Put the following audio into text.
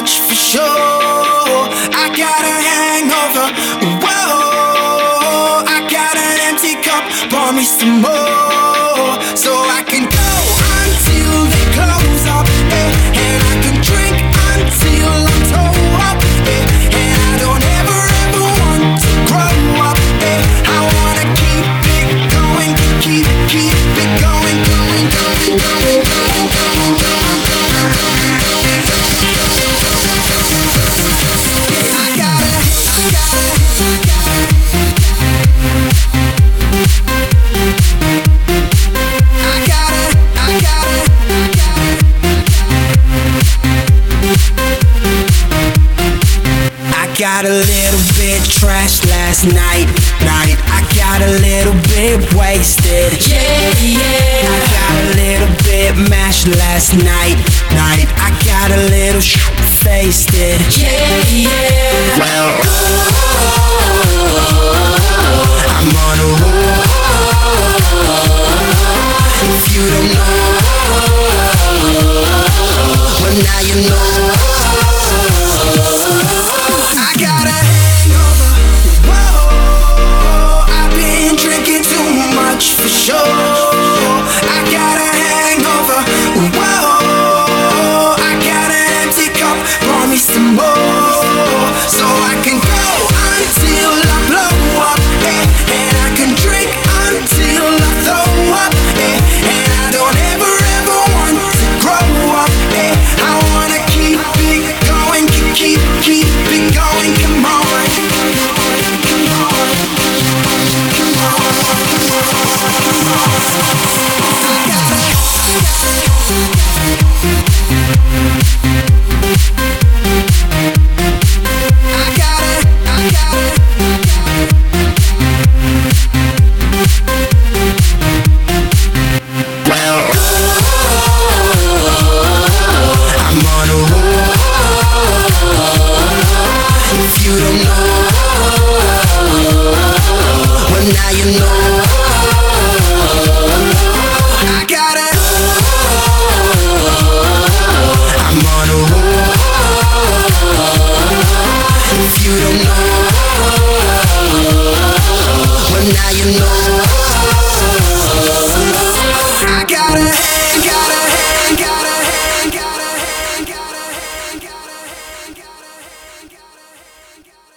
much for sure. I got a hangover. Whoa, I got an empty cup. Pour me some more, so I can go until they close up, and I can drink until I'm toe up, and I don't ever want to grow up. I wanna keep it going, keep it going, going, going, going, going, going, going. Got a little bit trashed last night. I got a little bit wasted. Yeah. I got a little bit mashed last night. I got a little faced it. Yeah. Well, I'm on a roll. If you don't know, well now you know. I got a hangover. Whoa, I've been drinking too much for sure. I got a hangover. Whoa, I got an empty cup. Pour me some more, so I can go until I blow up, and I can drink until I throw up, and I don't ever want to grow up. I wanna keep it going, keep it going. Come on, come on, come on. Well, I'm on a roll. If you don't know, well now you know.